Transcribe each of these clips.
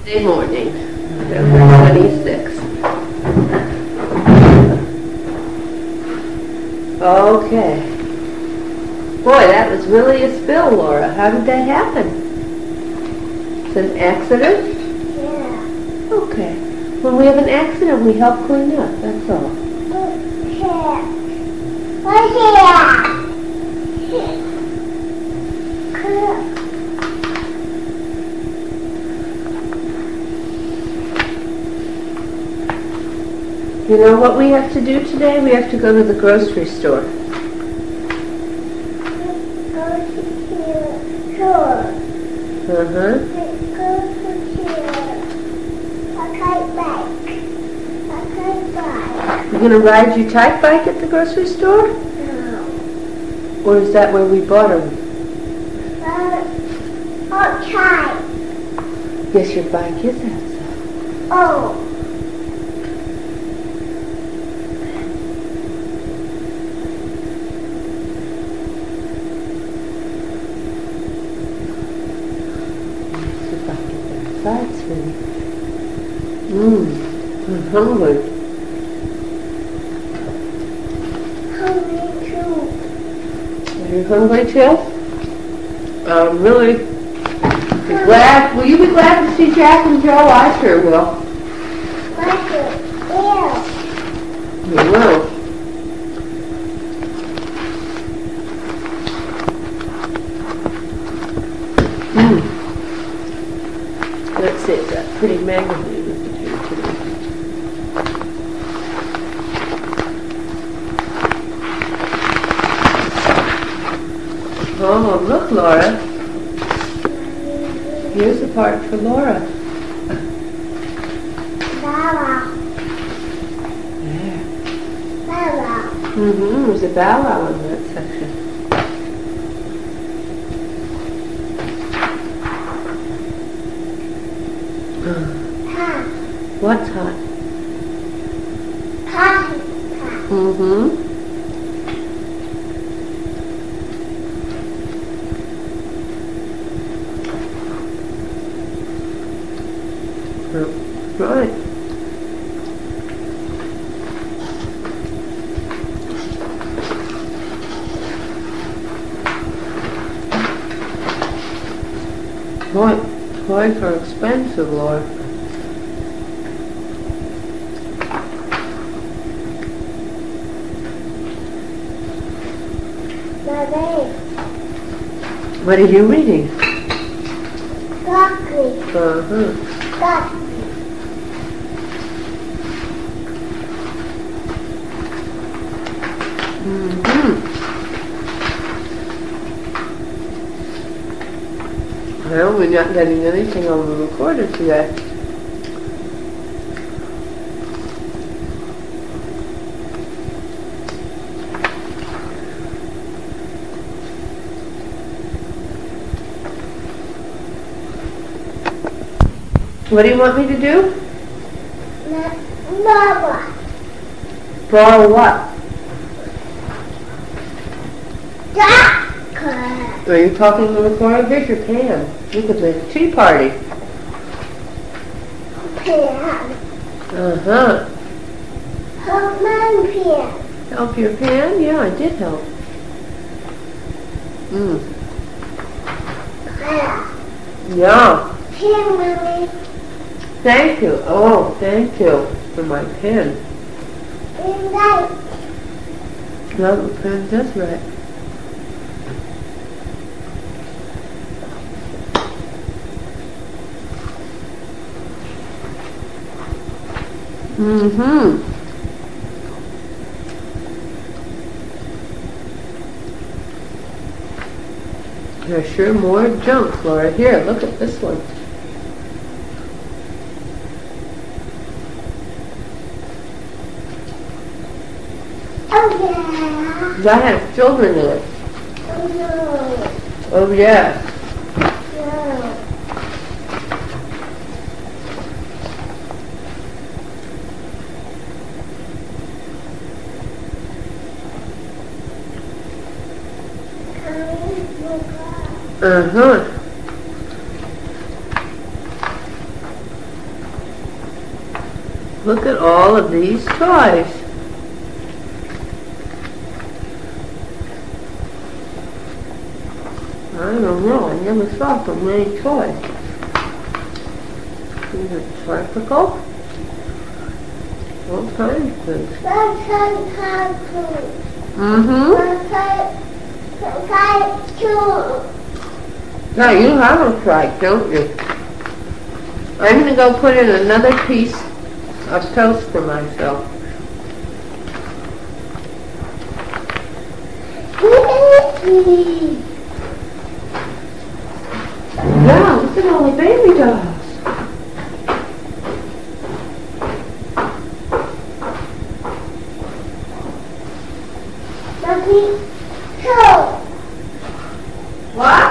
Tuesday morning, November 26th. Okay. Boy, that was really a spill, Laura. How did that happen? It's an accident? Yeah. Okay. When we have an accident, we help clean up, that's all. What's here? You know what we have to do today? We have to go to the grocery store. Uh-huh. You're going to ride your type bike at the grocery store? No. Or is that where we bought them? Outside. Yes, your bike is outside. Oh. See if I can get that outside, sweetie. I'm hungry. Hungry too. Are you hungry too? Really glad. Will you be glad to see Jack and Joe? I sure will. You will. Let's see, it's that pretty magazine with the two today. Oh, look, Laura. Here's a part for Laura. Bella. There. Bella. There's a bow wow in that section. Hot. What's hot? Hot. Right. Boy, toys are expensive, Laura. Mommy. What are you reading? Broccoli. Uh-huh. Broccoli. Well, we're not getting anything on the recorder today. What do you want me to do? Mama. Borrow what? Are you talking to the recorder? Here's your pan. You could make a tea party. Pan. Uh-huh. Help my pan. Help your pan? Yeah, I did help. Yeah. Pan, Mommy. Thank you. Oh, thank you for my pen. And light. No, the pen does right. There's sure more junk, Laura. Here, look at this one. Oh, yeah. That has children in it. Oh, no. Oh, yeah. No. Uh-huh. Look at all of these toys. I don't know, I never saw so many toys. These are tricycle. All kinds of things. Mm-hmm. Now you have a trike, don't you? I'm going to go put in another piece of toast for myself. Wow, look at all the baby dolls. What?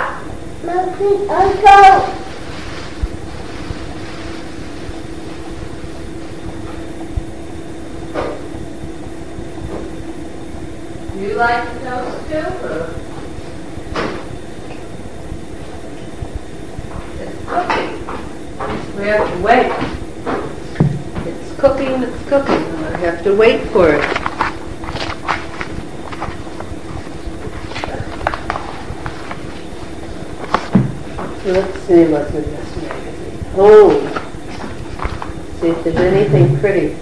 Do you like the toast too? Or? It's cooking. We have to wait. It's cooking, it's cooking. I have to wait for it. Let's see what's in this magazine. Oh, see if there's anything pretty.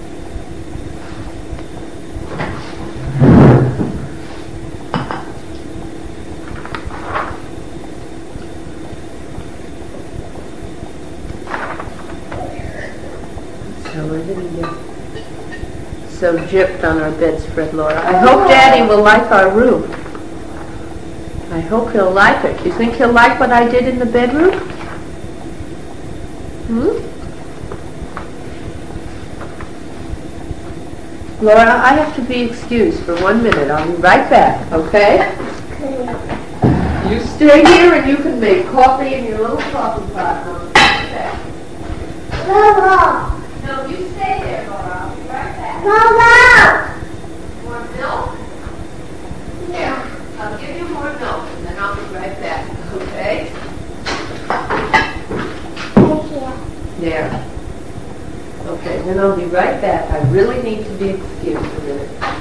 So we're going to get so gypped on our bedspread, Laura. I hope Daddy will like our room. I hope he'll like it. Do you think he'll like what I did in the bedroom? Laura, I have to be excused for 1 minute. I'll be right back, okay? You stay here and you can make coffee in your little coffee pot. I'll be right back. No, you stay there, Laura. I'll be right back. Want milk? Yeah. I'll give you more milk and then I'll be right back, okay? There. Okay, then I'll be right back. I really need to be excused a minute.